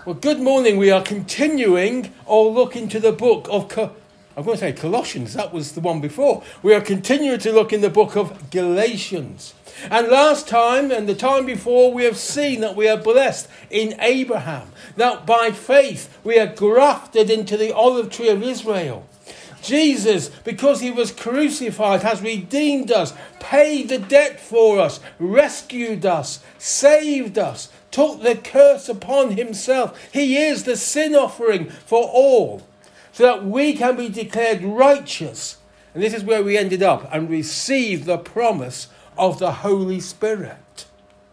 Well, good morning. We are continuing our look into the book of, I'm going to say Colossians, that was the one before. We are continuing to look in the book of Galatians. And last time and the time before, we have seen that we are blessed in Abraham. That by faith we are grafted into the olive tree of Israel. Jesus, because he was crucified, has redeemed us, paid the debt for us, rescued us, saved us, took the curse upon himself. He is the sin offering for all, so that we can be declared righteous. And this is where we ended up, and receive the promise of the Holy Spirit.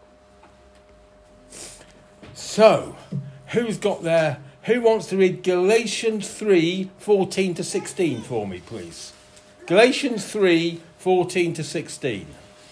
So, who's got there? Who wants to read Galatians 3:14 to 16 for me, please? Galatians 3:14 to 16.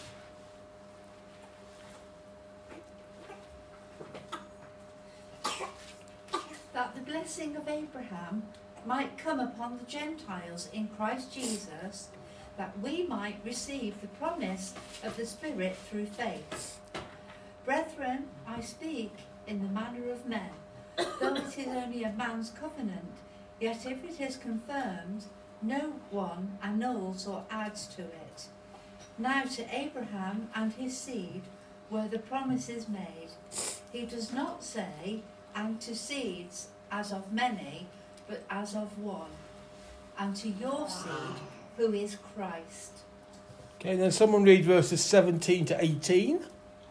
That the blessing of Abraham might come upon the Gentiles in Christ Jesus, that we might receive the promise of the Spirit through faith. Brethren, I speak in the manner of men. Though it is only a man's covenant, yet if it is confirmed, no one annuls or adds to it. Now to Abraham and his seed were the promises made. He does not say, and to seeds as of many, but as of one, and to your seed, who is Christ. Okay, then someone read verses 17 to 18.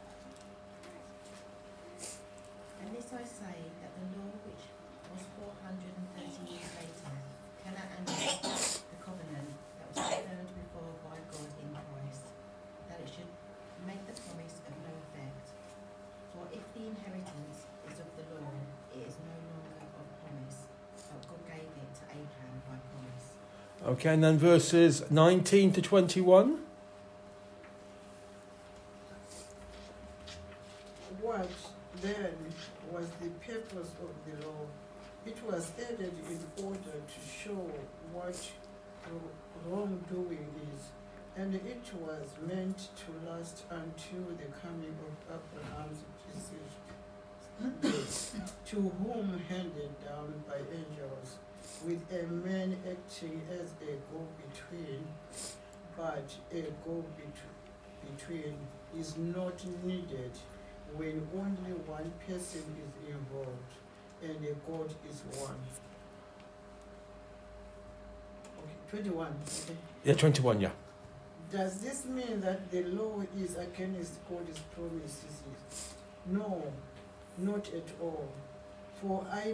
Okay, and then verses 19 to 21. What then was the purpose of the law? It was added in order to show what wrongdoing is, and it was meant to last until the coming of Abraham's decision, to whom handed down by angels, with a man acting as a go-between, but a go-between is not needed when only one person is involved and a God is one. Okay, 21. Okay. Yeah, 21, yeah. Does this mean that the law is against God's promises? No, not at all. For I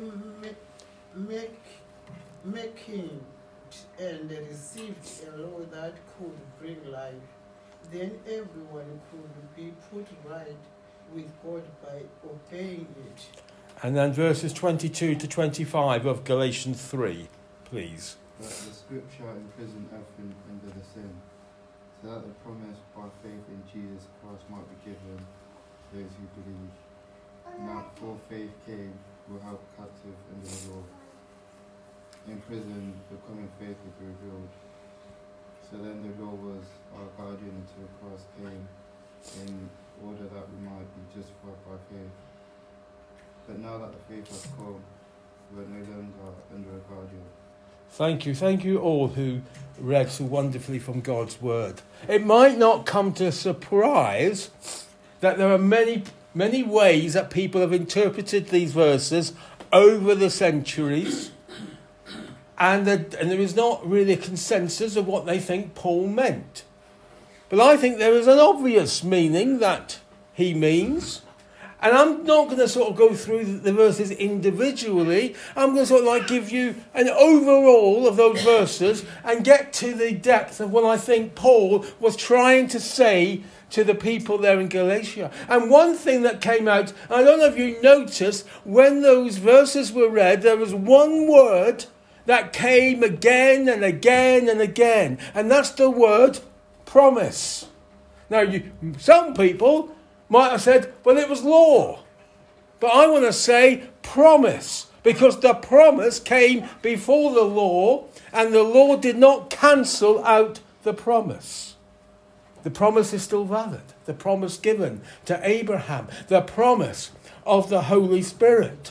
making and received a law that could bring life, then everyone could be put right with God by obeying it. And then verses 22 to 25 of Galatians 3, please. But the scripture imprisoned everything under the sin, so that the promise by faith in Jesus Christ might be given to those who believe. Now before faith came, we were held captive under the law. In prison, the common faith was revealed. So then the law was our guardian until Christ came, in order that we might be justified by faith. But now that the faith has come, we are no longer under a guardian. Thank you all who read so wonderfully from God's word. It might not come to surprise that there are many ways that people have interpreted these verses over the centuries. And there is not really a consensus of what they think Paul meant. But I think there is an obvious meaning that he means. And I'm not going to sort of go through the verses individually. I'm going to sort of give you an overall of those verses and get to the depth of what I think Paul was trying to say to the people there in Galatia. And one thing that came out, I don't know if you noticed, when those verses were read, there was one word that came again and again and again. And that's the word promise. Now, some people might have said, well, it was law. But I want to say promise. Because the promise came before the law. And the law did not cancel out the promise. The promise is still valid. The promise given to Abraham. The promise of the Holy Spirit.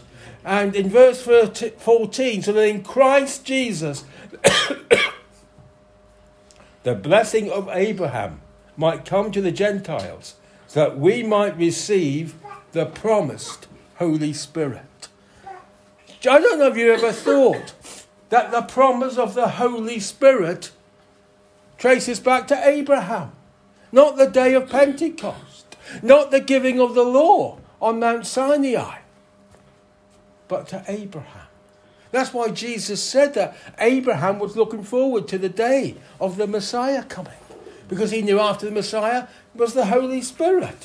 And in verse 14, so that in Christ Jesus, the blessing of Abraham might come to the Gentiles, so that we might receive the promised Holy Spirit. I don't know if you ever thought that the promise of the Holy Spirit traces back to Abraham. Not the day of Pentecost, not the giving of the law on Mount Sinai, but to Abraham. That's why Jesus said that Abraham was looking forward to the day of the Messiah coming, because he knew after the Messiah was the Holy Spirit.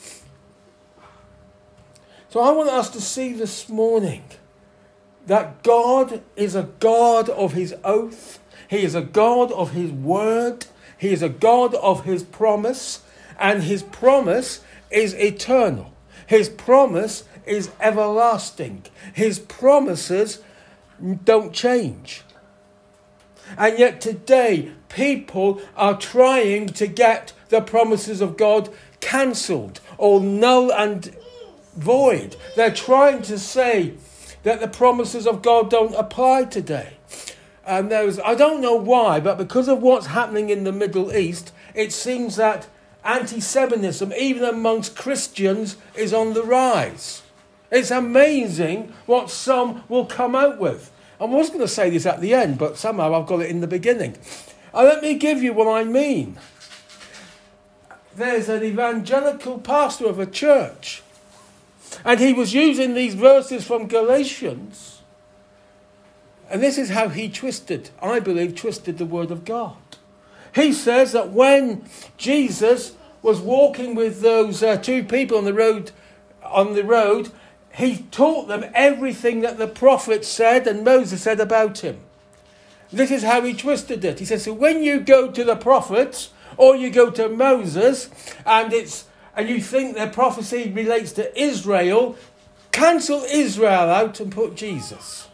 So I want us to see this morning that God is a God of his oath. He is a God of his word. He is a God of his promise. And his promise is eternal. His promise is everlasting. His promises don't change. And yet today, people are trying to get the promises of God cancelled or null and void. They're trying to say that the promises of God don't apply today. And I don't know why, but because of what's happening in the Middle East, it seems that anti-Semitism, even amongst Christians, is on the rise. It's amazing what some will come out with. I was going to say this at the end, but somehow I've got it in the beginning. Let me give you what I mean. There's an evangelical pastor of a church, and he was using these verses from Galatians, and this is how he twisted the word of God. He says that when Jesus was walking with those two people on the road, he taught them everything that the prophets said and Moses said about him. This is how he twisted it. He says, so when you go to the prophets or you go to Moses and you think their prophecy relates to Israel, cancel Israel out and put Jesus.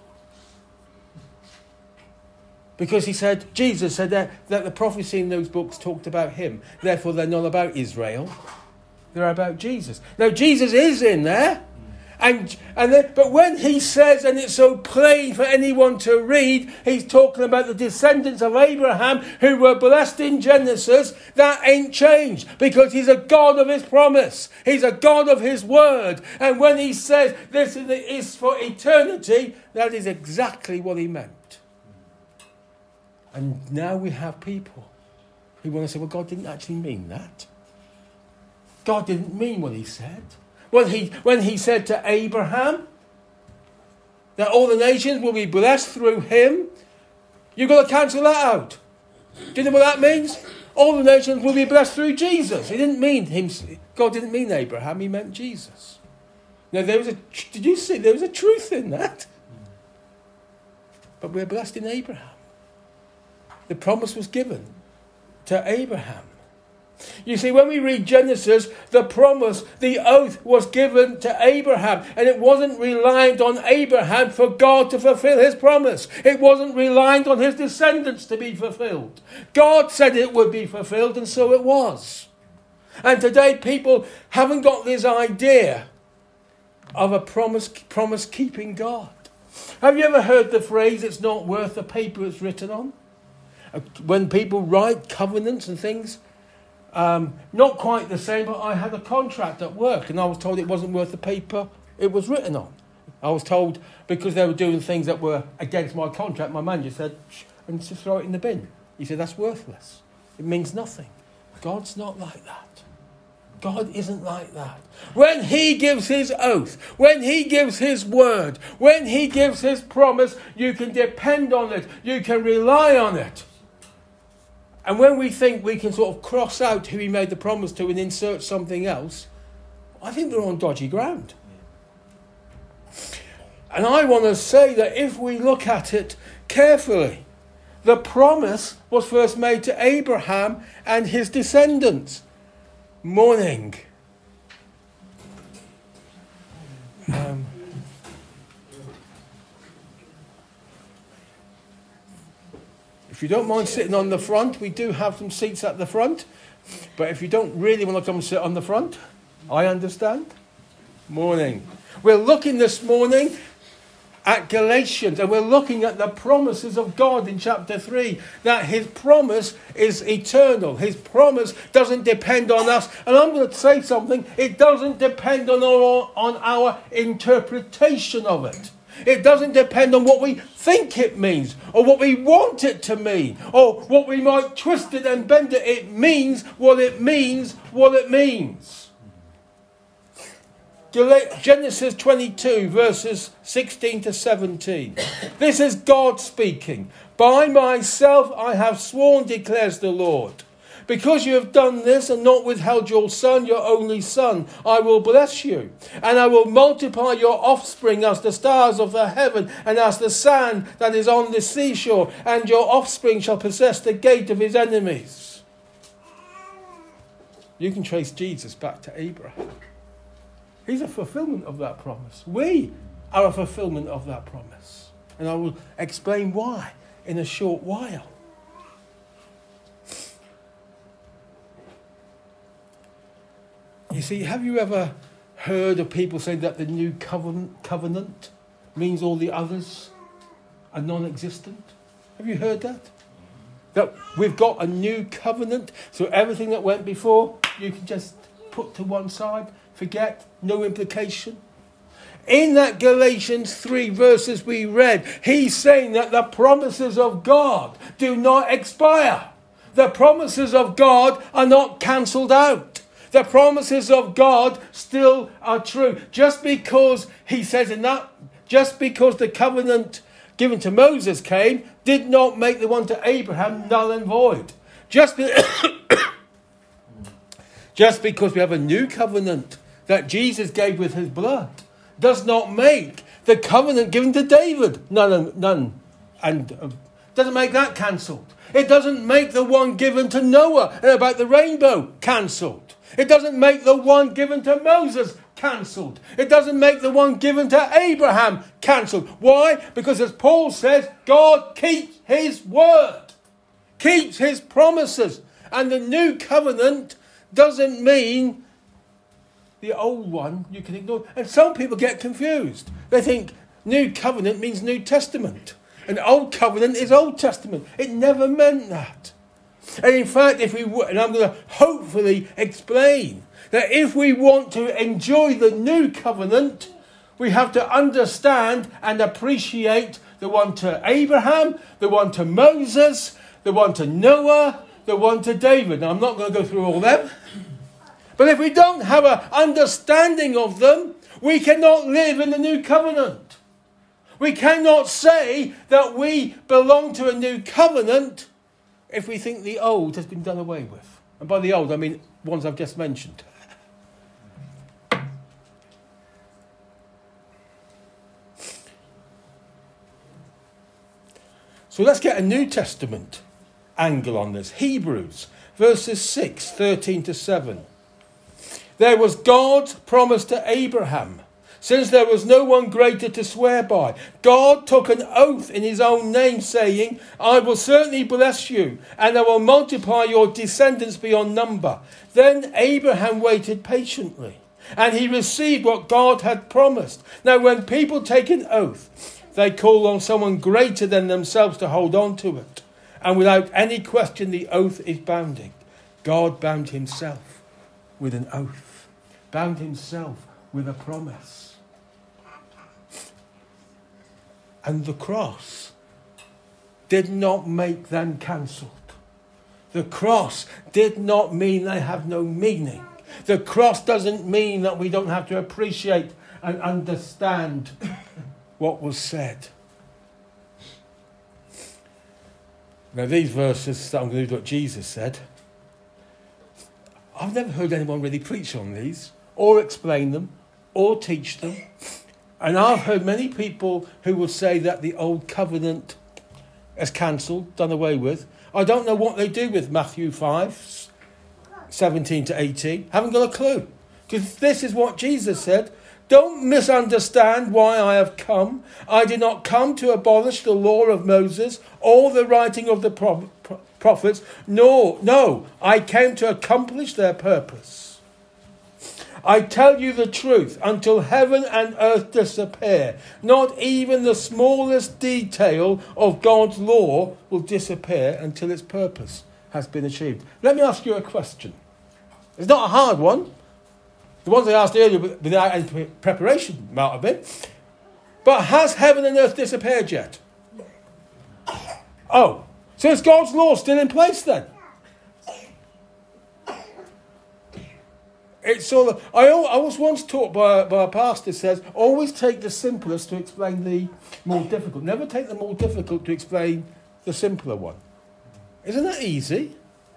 Because Jesus said that the prophecy in those books talked about him. Therefore, they're not about Israel. They're about Jesus. Now, Jesus is in there. But when he says, and it's so plain for anyone to read, he's talking about the descendants of Abraham who were blessed in Genesis. That ain't changed because he's a God of his promise. He's a God of his word. And when he says this is for eternity, that is exactly what he meant. And now we have people who want to say, well, God didn't actually mean that. God didn't mean what he said. When he said to Abraham that all the nations will be blessed through him, you've got to cancel that out. Do you know what that means? All the nations will be blessed through Jesus. He didn't mean him. God didn't mean Abraham. He meant Jesus. Now, did you see? There was a truth in that. But we're blessed in Abraham. The promise was given to Abraham. You see, when we read Genesis, the promise, the oath was given to Abraham. And it wasn't reliant on Abraham for God to fulfill his promise. It wasn't reliant on his descendants to be fulfilled. God said it would be fulfilled, and so it was. And today people haven't got this idea of a promise-keeping God. Have you ever heard the phrase, it's not worth the paper it's written on? When people write covenants and things, not quite the same, but I had a contract at work and I was told it wasn't worth the paper it was written on. I was told because they were doing things that were against my contract, my manager said, and to throw it in the bin. He said, that's worthless. It means nothing. God's not like that. God isn't like that. When he gives his oath, when he gives his word, when he gives his promise, you can depend on it. You can rely on it. And when we think we can sort of cross out who he made the promise to and insert something else, I think we're on dodgy ground. And I want to say that if we look at it carefully, the promise was first made to Abraham and his descendants. Morning. If you don't mind sitting on the front, we do have some seats at the front. But if you don't really want to come and sit on the front, I understand. Morning. We're looking this morning at Galatians, and we're looking at the promises of God in chapter 3, that his promise is eternal. His promise doesn't depend on us. And I'm going to say something. It doesn't depend on our interpretation of it. It doesn't depend on what we think it means, or what we want it to mean, or what we might twist it and bend it. It means what it means, what it means. Genesis 22, verses 16 to 17. This is God speaking. By myself I have sworn, declares the Lord. Because you have done this and not withheld your son, your only son, I will bless you. And I will multiply your offspring as the stars of the heaven and as the sand that is on the seashore. And your offspring shall possess the gate of his enemies. You can trace Jesus back to Abraham. He's a fulfillment of that promise. We are a fulfillment of that promise. And I will explain why in a short while. You see, have you ever heard of people say that the new covenant means all the others are non-existent? Have you heard that? That we've got a new covenant, so everything that went before, you can just put to one side, forget, no implication. In that Galatians 3 verses we read, he's saying that the promises of God do not expire. The promises of God are not cancelled out. The promises of God still are true. Just because he says in that, just because the covenant given to Moses came, did not make the one to Abraham null and void. Just because we have a new covenant that Jesus gave with his blood does not make the covenant given to David none and doesn't make that cancelled. It doesn't make the one given to Noah about the rainbow cancelled. It doesn't make the one given to Moses cancelled. It doesn't make the one given to Abraham cancelled. Why? Because as Paul says, God keeps his word, keeps his promises. And the new covenant doesn't mean the old one you can ignore. And some people get confused. They think new covenant means New Testament. And old covenant is Old Testament. It never meant that. And in fact, and I'm going to hopefully explain that if we want to enjoy the new covenant, we have to understand and appreciate the one to Abraham, the one to Moses, the one to Noah, the one to David. Now, I'm not going to go through all them. But if we don't have an understanding of them, we cannot live in the new covenant. We cannot say that we belong to a new covenant if we think the old has been done away with. And by the old, I mean ones I've just mentioned. So let's get a New Testament angle on this. Hebrews, verses 6, 13 to 7. There was God's promise to Abraham. Since there was no one greater to swear by, God took an oath in his own name, saying, I will certainly bless you, and I will multiply your descendants beyond number. Then Abraham waited patiently, and he received what God had promised. Now, when people take an oath, they call on someone greater than themselves to hold on to it. And without any question, the oath is bounding. God bound himself with an oath, bound himself with a promise. And the cross did not make them cancelled. The cross did not mean they have no meaning. The cross doesn't mean that we don't have to appreciate and understand what was said. Now these verses that I'm going to do what Jesus said, I've never heard anyone really preach on these, or explain them, or teach them. And I've heard many people who will say that the old covenant is cancelled, done away with. I don't know what they do with Matthew 5, 17 to 18. Haven't got a clue. Because this is what Jesus said. Don't misunderstand why I have come. I did not come to abolish the law of Moses or the writing of the prophets. No, I came to accomplish their purpose. I tell you the truth, until heaven and earth disappear, not even the smallest detail of God's law will disappear until its purpose has been achieved. Let me ask you a question. It's not a hard one. The ones I asked earlier without any preparation might have been. But has heaven and earth disappeared yet? Oh, so is God's law still in place then? It's all. I was once taught by a pastor who says, always take the simplest to explain the more difficult. Never take the more difficult to explain the simpler one. Isn't that easy?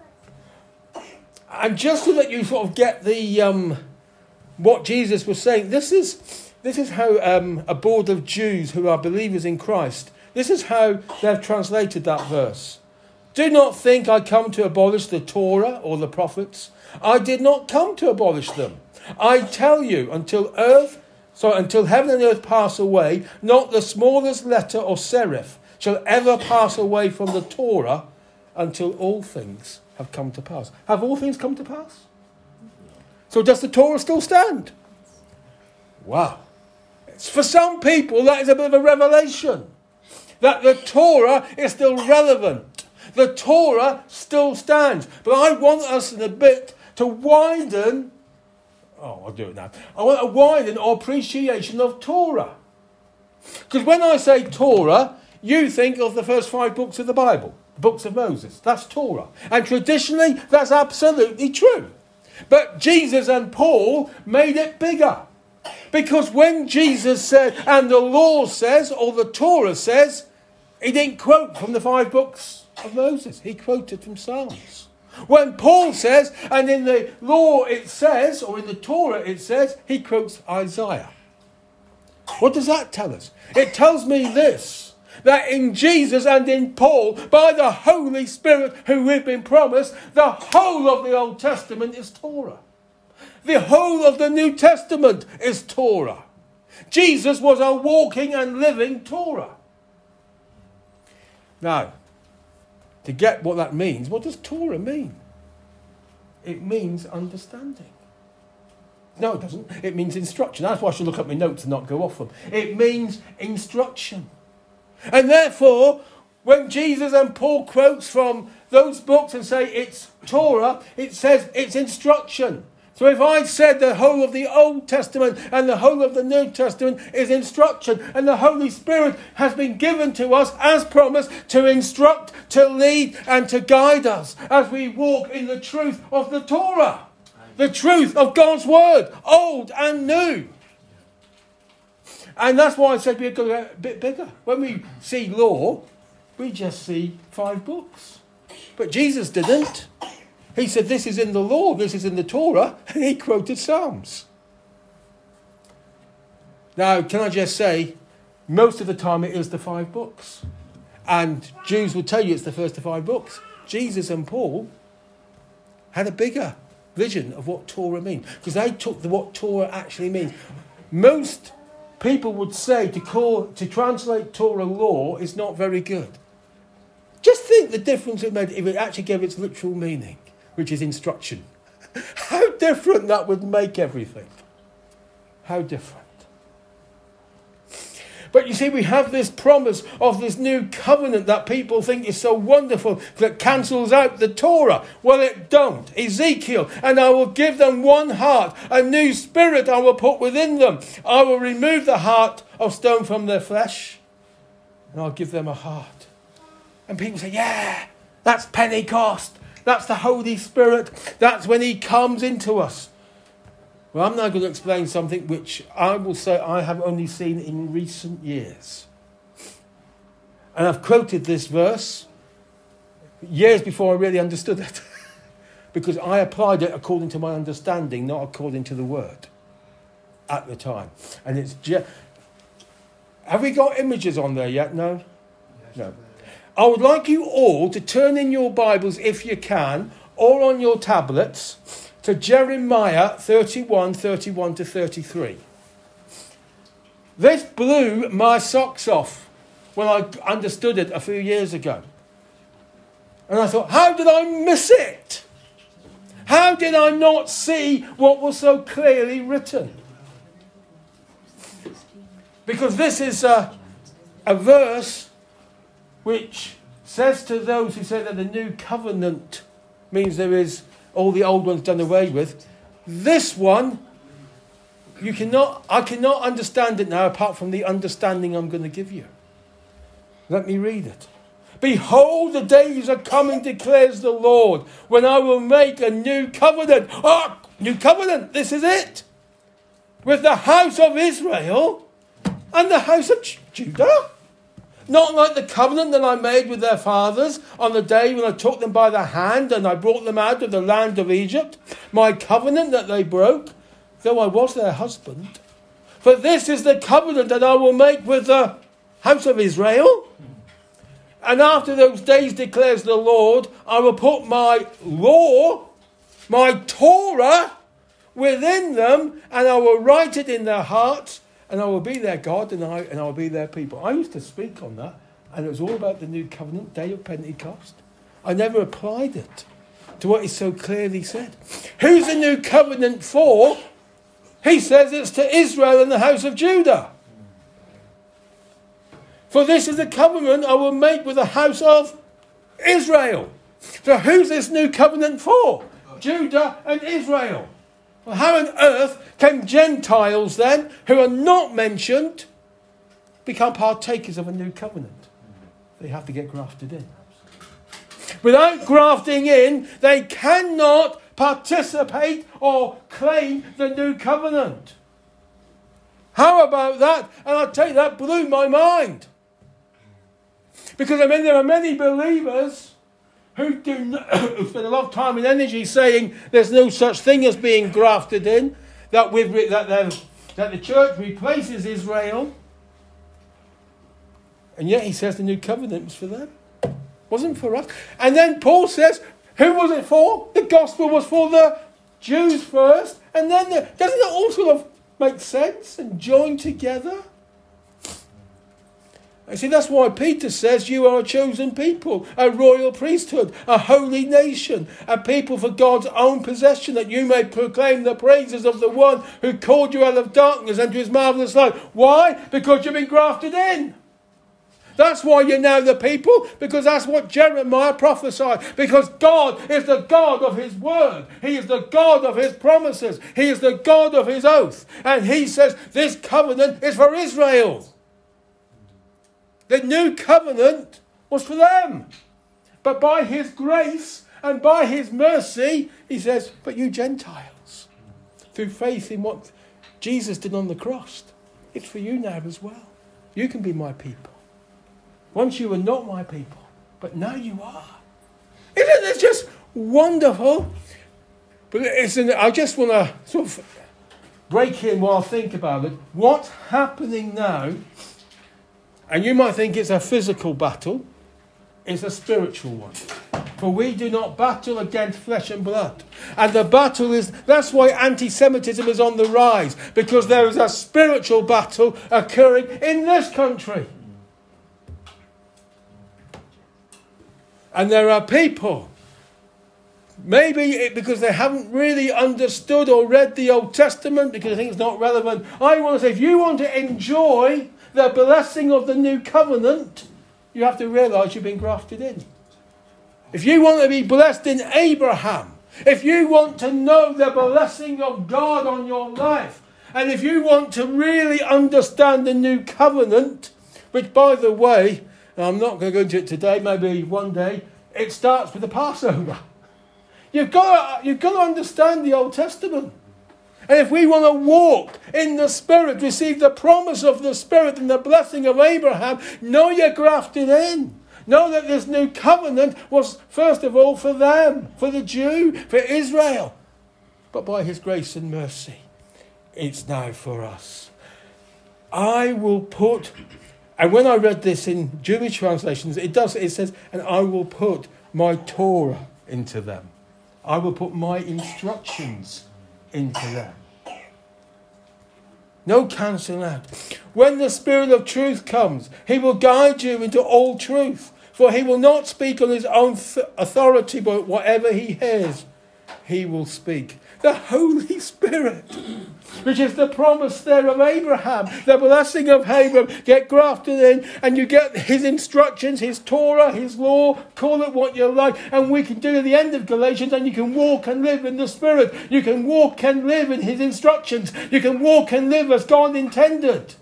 And just so that you sort of get the what Jesus was saying, this is how a board of Jews who are believers in Christ, this is how they've translated that verse. Do not think I come to abolish the Torah or the prophets. I did not come to abolish them. I tell you, until heaven and earth pass away, not the smallest letter or serif shall ever pass away from the Torah until all things have come to pass. Have all things come to pass? So does the Torah still stand? Wow. For some people, that is a bit of a revelation. That the Torah is still relevant. The Torah still stands. But I want us in a bit to widen... Oh, I'll do it now. I want to widen our appreciation of Torah. Because when I say Torah, you think of the first 5 books of the Bible. Books of Moses. That's Torah. And traditionally, that's absolutely true. But Jesus and Paul made it bigger. Because when Jesus said, and the law says, or the Torah says, he didn't quote from the 5 books of Moses. He quoted from Psalms. When Paul says, and in the law it says, or in the Torah it says, he quotes Isaiah. What does that tell us? It tells me this, that in Jesus and in Paul, by the Holy Spirit who we've been promised, the whole of the Old Testament is Torah. The whole of the New Testament is Torah. Jesus was a walking and living Torah. Now, to get what that means, what does Torah mean? It means understanding. No, it doesn't. It means instruction. That's why I should look at my notes and not go off them. It means instruction. And therefore, when Jesus and Paul quotes from those books and say it's Torah, it says it's instruction. So if I said the whole of the Old Testament and the whole of the New Testament is instruction, and the Holy Spirit has been given to us as promised to instruct, to lead and to guide us as we walk in the truth of the Torah. The truth of God's Word, old and new. And that's why I said we've got to get a bit bigger. When we see law, we just see 5 books. But Jesus didn't. He said, this is in the law, this is in the Torah, and he quoted Psalms. Now, can I just say, most of the time it is the 5 books. And Jews will tell you it's the first of 5 books. Jesus and Paul had a bigger vision of what Torah means, because they took what Torah actually means. Most people would say to translate Torah law is not very good. Just think the difference it made if it actually gave its literal meaning, which is instruction. How different that would make everything. How different. But you see, we have this promise of this new covenant that people think is so wonderful that cancels out the Torah. Well, it don't. Ezekiel, and I will give them one heart, a new spirit I will put within them. I will remove the heart of stone from their flesh, and I'll give them a heart. And people say, yeah, that's Pentecost. That's the Holy Spirit. That's when he comes into us. Well, I'm now going to explain something which I will say I have only seen in recent years. And I've quoted this verse years before I really understood it. Because I applied it according to my understanding, not according to the word at the time. And it's have we got images on there yet? No? No. I would like you all to turn in your Bibles, if you can, or on your tablets, to Jeremiah 31 to 33. This blew my socks off when I understood it a few years ago. And I thought, how did I miss it? How did I not see what was so clearly written? Because this is a verse which says to those who say that the new covenant means there is all the old ones done away with. This one, I cannot understand it now apart from the understanding I'm going to give you. Let me read it. Behold, the days are coming, declares the Lord, when I will make a new covenant. Oh, new covenant, this is it. With the house of Israel and the house of Judah. Not like the covenant that I made with their fathers on the day when I took them by the hand and I brought them out of the land of Egypt. My covenant that they broke, though I was their husband. For this is the covenant that I will make with the house of Israel. And after those days, declares the Lord, I will put my law, my Torah, within them, and I will write it in their hearts, and I will be their God, and I will be their people. I used to speak on that, and it was all about the new covenant, day of Pentecost. I never applied it to what he so clearly said. Who's the new covenant for? He says it's to Israel and the house of Judah. For this is the covenant I will make with the house of Israel. So who's this new covenant for? Judah and Israel. Well, how on earth can Gentiles then, who are not mentioned, become partakers of a new covenant? They have to get grafted in. Without grafting in, they cannot participate or claim the new covenant. How about that? And I'll tell you, that blew my mind. Because there are many believers who spend a lot of time and energy saying there's no such thing as being grafted in, that the church replaces Israel, and yet he says the new covenant was for them. Wasn't for us. And then Paul says, who was it for? The gospel was for the Jews first, and then doesn't it all sort of make sense and join together? You see, that's why Peter says you are a chosen people, a royal priesthood, a holy nation, a people for God's own possession, that you may proclaim the praises of the one who called you out of darkness into his marvellous light. Why? Because you've been grafted in. That's why you're now the people, because that's what Jeremiah prophesied. Because God is the God of his word. He is the God of his promises. He is the God of his oath. And he says this covenant is for Israel. The new covenant was for them. But by his grace and by his mercy, he says, but you Gentiles, through faith in what Jesus did on the cross, it's for you now as well. You can be my people. Once you were not my people, but now you are. Isn't it just wonderful? But I just want to sort of break in while I think about it. What's happening now? And you might think it's a physical battle. It's a spiritual one. For we do not battle against flesh and blood. And the battle is, that's why anti-Semitism is on the rise. Because there is a spiritual battle occurring in this country. And there are people, maybe because they haven't really understood or read the Old Testament, because I think it's not relevant. I want to say, if you want to enjoy the blessing of the new covenant, you have to realise you've been grafted in. If you want to be blessed in Abraham, if you want to know the blessing of God on your life, and if you want to really understand the new covenant, which, by the way, I'm not going to go into it today, maybe one day, it starts with the Passover. You've got to understand the Old Testament. And if we want to walk in the Spirit, receive the promise of the Spirit and the blessing of Abraham, know you're grafted in. Know that this new covenant was first of all for them, for the Jew, for Israel. But by his grace and mercy, it's now for us. I will put... And when I read this in Jewish translations, it says, and I will put my Torah into them. I will put my instructions into them. No cancelling out. When the Spirit of truth comes, he will guide you into all truth. For he will not speak on his own authority, but whatever he hears, he will speak. The Holy Spirit, which is the promise there of Abraham, the blessing of Abraham, get grafted in, and you get his instructions, his Torah, his law, call it what you like, and we can do to the end of Galatians, and you can walk and live in the Spirit. You can walk and live in his instructions. You can walk and live as God intended.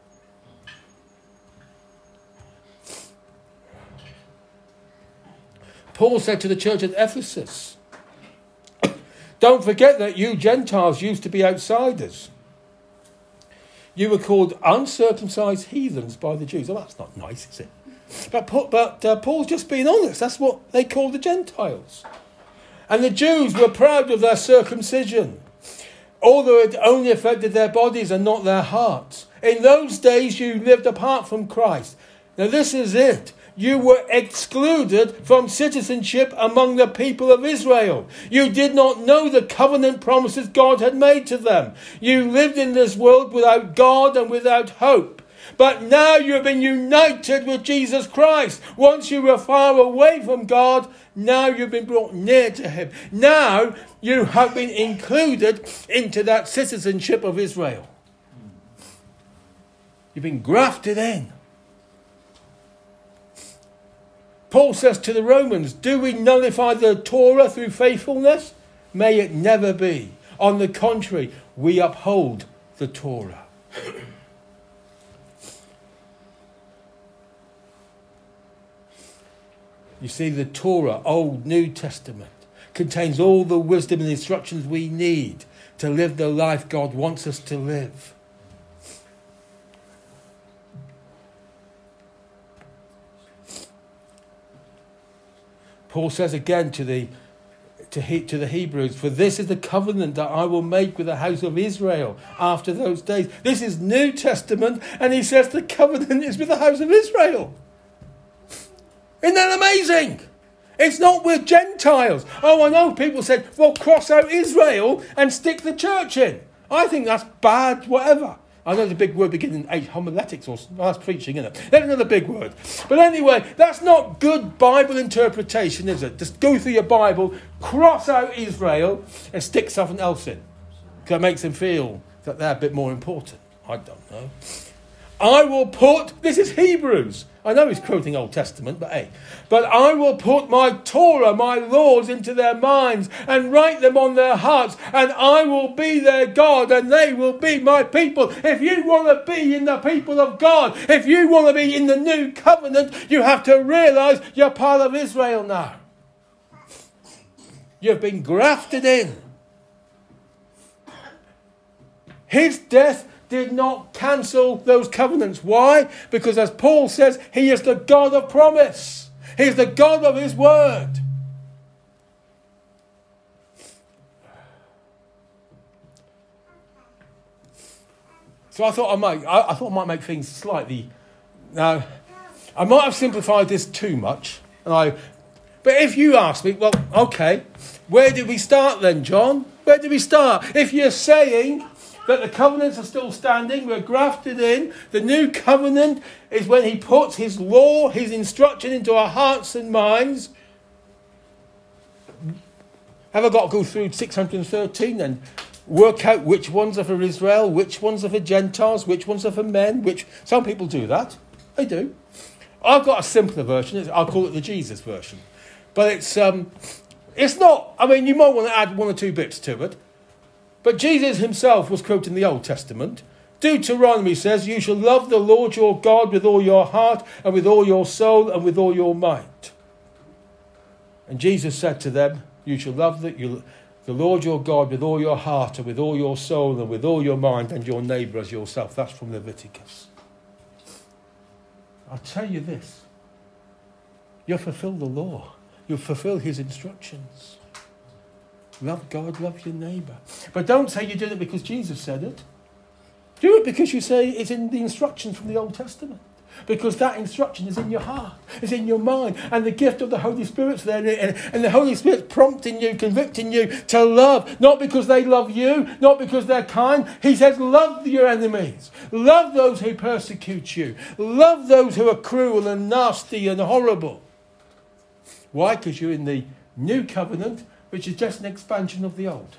Paul said to the church at Ephesus, don't forget that you Gentiles used to be outsiders. You were called uncircumcised heathens by the Jews. Oh, that's not nice, is it? But Paul's just being honest. That's what they call the Gentiles. And the Jews were proud of their circumcision, although it only affected their bodies and not their hearts. In those days you lived apart from Christ. Now this is it. You were excluded from citizenship among the people of Israel. You did not know the covenant promises God had made to them. You lived in this world without God and without hope. But now you have been united with Jesus Christ. Once you were far away from God, now you've been brought near to him. Now you have been included into that citizenship of Israel. You've been grafted in. Paul says to the Romans, do we nullify the Torah through faithfulness? May it never be. On the contrary, we uphold the Torah. You see, the Torah, Old, New Testament, contains all the wisdom and instructions we need to live the life God wants us to live. Paul says again to the Hebrews, for this is the covenant that I will make with the house of Israel after those days. This is New Testament, and he says the covenant is with the house of Israel. Isn't that amazing? It's not with Gentiles. Oh, I know people said, well, cross out Israel and stick the church in. I think that's bad, whatever. I know there's a big word beginning in homiletics, or that's preaching, isn't it? There's another big word. But anyway, that's not good Bible interpretation, is it? Just go through your Bible, cross out Israel, and stick something else in. Because it makes them feel that they're a bit more important. I don't know. I will put, this is Hebrews. I know he's quoting Old Testament, but hey. But I will put my Torah, my laws into their minds and write them on their hearts. And I will be their God and they will be my people. If you want to be in the people of God, if you want to be in the new covenant, you have to realise you're part of Israel now. You've been grafted in. His death did not cancel those covenants. Why? Because as Paul says, he is the God of promise. He is the God of his word. So I thought I might make things slightly. Now, I might have simplified this too much. But if you ask me, well, okay, where did we start then, John? Where did we start? If you're saying that the covenants are still standing, we're grafted in. The new covenant is when he puts his law, his instruction into our hearts and minds. Have I got to go through 613 and work out which ones are for Israel, which ones are for Gentiles, which ones are for men? Some people do that. They do. I've got a simpler version. I'll call it the Jesus version. But it's not, you might want to add one or two bits to it. But Jesus himself was quoted in the Old Testament. Deuteronomy says, you shall love the Lord your God with all your heart and with all your soul and with all your might. And Jesus said to them, you shall love the Lord your God with all your heart and with all your soul and with all your mind and your neighbour as yourself. That's from Leviticus. I'll tell you this. You'll fulfill the law. You'll fulfill his instructions. Love God, love your neighbour. But don't say you're doing it because Jesus said it. Do it because you say it's in the instructions from the Old Testament. Because that instruction is in your heart, it's in your mind. And the gift of the Holy Spirit's there. And the Holy Spirit's prompting you, convicting you to love. Not because they love you, not because they're kind. He says love your enemies. Love those who persecute you. Love those who are cruel and nasty and horrible. Why? Because you're in the new covenant. which is just an expansion of the old.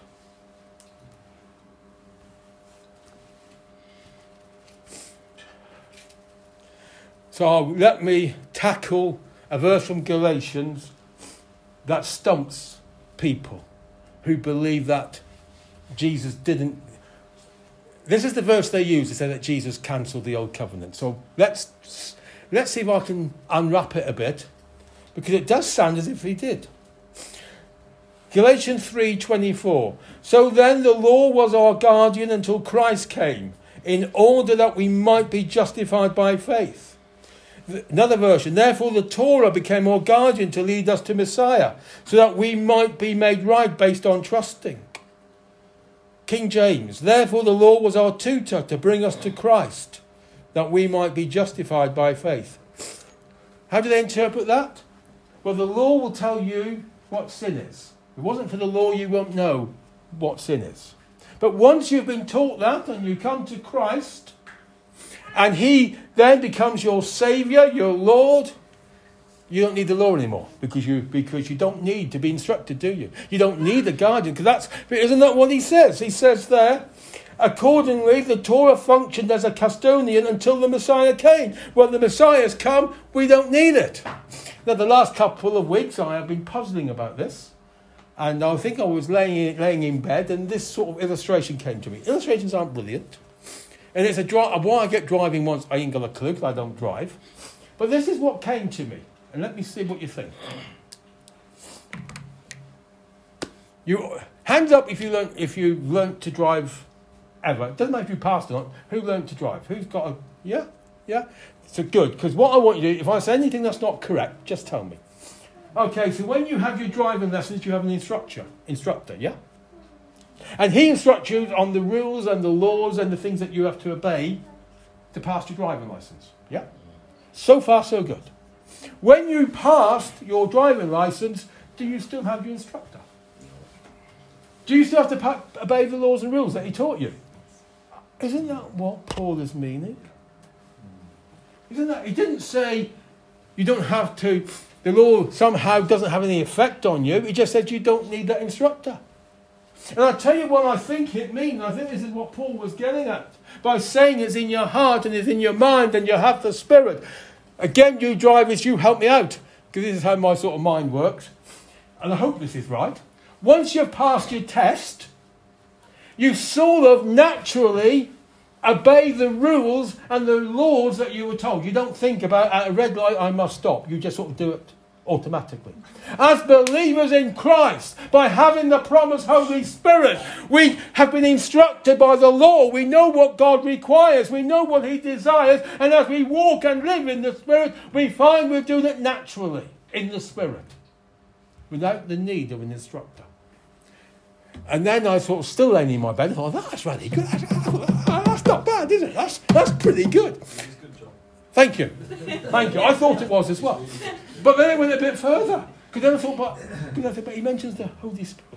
So let me tackle a verse from Galatians that stumps people who believe that Jesus didn't. This is the verse they use to say that Jesus cancelled the old covenant. So let's see if I can unwrap it a bit, because it does sound as if he did. Galatians 3:24. So then the law was our guardian until Christ came, in order that we might be justified by faith. Another version. Therefore the Torah became our guardian to lead us to Messiah, so that we might be made right based on trusting. King James. Therefore the law was our tutor to bring us to Christ, that we might be justified by faith. How do they interpret that? Well, the law will tell you what sin is. If it wasn't for the law, you won't know what sin is. But once you've been taught that and you come to Christ, and he then becomes your Saviour, your Lord, you don't need the law anymore, because you don't need to be instructed, do you? You don't need a guardian, but isn't that what he says? He says there, accordingly, the Torah functioned as a custodian until the Messiah came. When the Messiah's come, we don't need it. Now, the last couple of weeks, I have been puzzling about this. And I think I was laying in bed, and this sort of illustration came to me. Illustrations aren't brilliant. And it's why I get driving once, I ain't got a clue, because I don't drive. But this is what came to me. And let me see what you think. Hands up if you learnt to drive ever. It doesn't matter if you passed or not. Who learnt to drive? Who's got a... Yeah? Yeah? So good, because what I want you to do, if I say anything that's not correct, just tell me. Okay, so when you have your driving lessons, you have an instructor, yeah? And he instructs you on the rules and the laws and the things that you have to obey to pass your driving licence, yeah? So far, so good. When you passed your driving licence, do you still have your instructor? Do you still have to obey the laws and rules that he taught you? Isn't that what Paul is meaning? Isn't that? He didn't say you don't have to, the law somehow doesn't have any effect on you. He just said you don't need that instructor. And I'll tell you what I think it means. I think this is what Paul was getting at. By saying it's in your heart and it's in your mind and you have the Spirit. Again, you drivers, you help me out. Because this is how my sort of mind works. And I hope this is right. Once you've passed your test, you sort of naturally obey the rules and the laws that you were told. You don't think about, at a red light, I must stop. You just sort of do it automatically. As believers in Christ, by having the promised Holy Spirit, we have been instructed by the law. We know what God requires. We know what he desires. And as we walk and live in the Spirit, we find we're doing it naturally in the Spirit, without the need of an instructor. And then I sort of still laying in my bed and thought, that's really good. That's not bad, is it? That's pretty good. Good job. Thank you. I thought it was as well. But then it went a bit further. Because then I thought, but he mentions the Holy Spirit.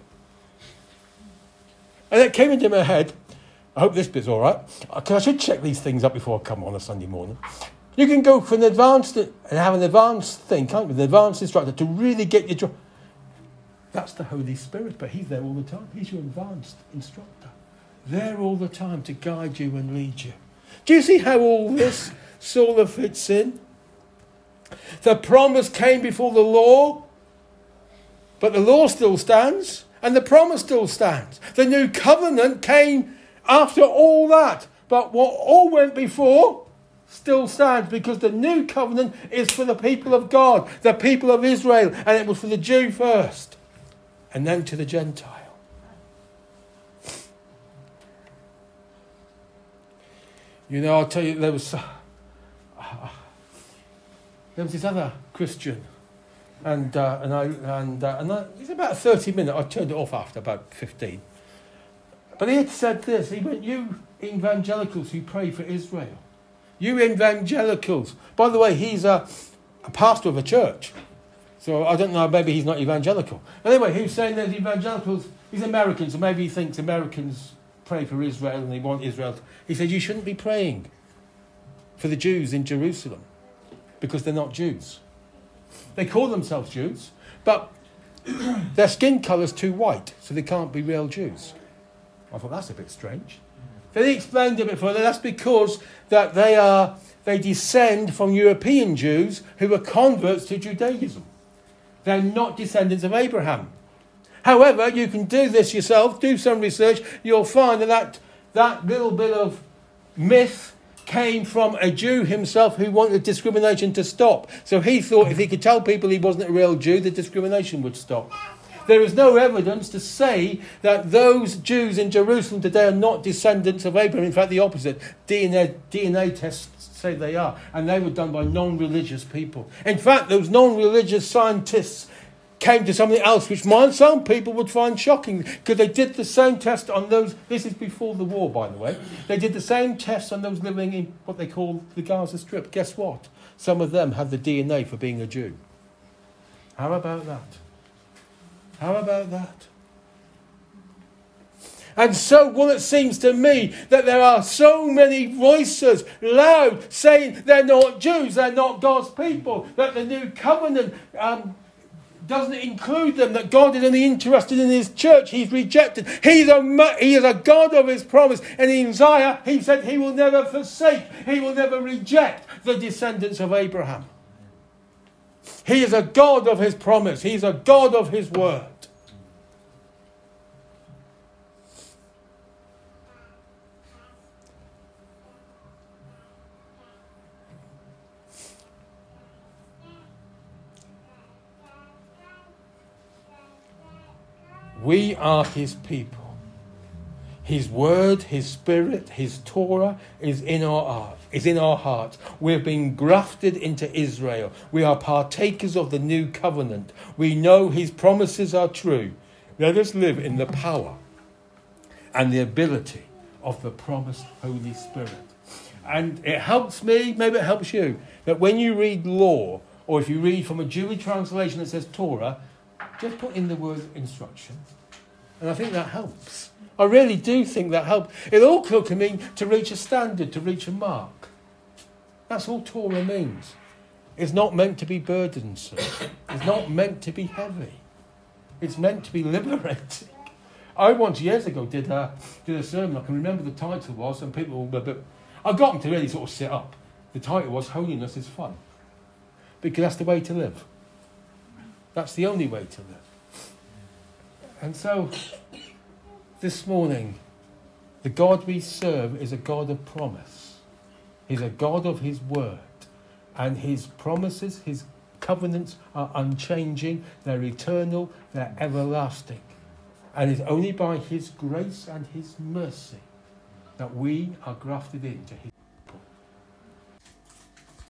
And it came into my head, I hope this bit's all right, because I should check these things up before I come on a Sunday morning. You can go for an advanced, and have an advanced thing, can't you? An advanced instructor to really get your job. That's the Holy Spirit, but he's there all the time. He's your advanced instructor. There all the time to guide you and lead you. Do you see how all this sort of fits in? The promise came before the law, but the law still stands, and the promise still stands. The new covenant came after all that, but what all went before still stands, because the new covenant is for the people of God, the people of Israel, and it was for the Jew first, and then to the Gentile. You know, I'll tell you, there was this other Christian, and it's about 30 minutes. I turned it off after about 15. But he had said this. He went, "You evangelicals who pray for Israel, you evangelicals." By the way, he's a pastor of a church, so I don't know. Maybe he's not evangelical. Anyway, he was saying that evangelicals. He's American, so maybe he thinks Americans pray for Israel and they want Israel. He said, you shouldn't be praying for the Jews in Jerusalem, because they're not Jews. They call themselves Jews, but their skin colour's too white, so they can't be real Jews. I thought that's a bit strange. Then he explained a bit further, that's because that they descend from European Jews who were converts to Judaism. They're not descendants of Abraham. However, you can do this yourself, do some research, you'll find that little bit of myth came from a Jew himself who wanted discrimination to stop. So he thought if he could tell people he wasn't a real Jew, the discrimination would stop. There is no evidence to say that those Jews in Jerusalem today are not descendants of Abraham. In fact, the opposite. DNA tests say they are. And they were done by non-religious people. In fact, those non-religious scientists came to something else which some people would find shocking, because they did the same test on those. This is before the war, by the way. They did the same test on those living in what they call the Gaza Strip. Guess what? Some of them had the DNA for being a Jew. How about that? How about that? And so, well, it seems to me that there are so many voices loud saying they're not Jews, they're not God's people, that the new covenant doesn't include them, that God is only interested in his church. He's rejected. He is a God of his promise. And in Isaiah, he said he will never forsake, he will never reject the descendants of Abraham. He is a God of his promise. He's a God of his word. We are his people. His word, his spirit, his Torah is in our hearts. We're being grafted into Israel. We are partakers of the new covenant. We know his promises are true. Let us live in the power and the ability of the promised Holy Spirit. And it helps me, maybe it helps you, that when you read law, or if you read from a Jewish translation that says Torah, just put in the word instruction. And I think that helps. I really do think that helps. It all could mean to reach a standard, to reach a mark. That's all Torah means. It's not meant to be burdensome. It's not meant to be heavy. It's meant to be liberating. I once, years ago, did a sermon. I can remember the title was, and people were a bit... I got them to really sort of sit up. The title was, Holiness is Fun. Because that's the way to live. That's the only way to live. And so, this morning, the God we serve is a God of promise. He's a God of his word. And his promises, his covenants are unchanging, they're eternal, they're everlasting. And it's only by his grace and his mercy that we are grafted into his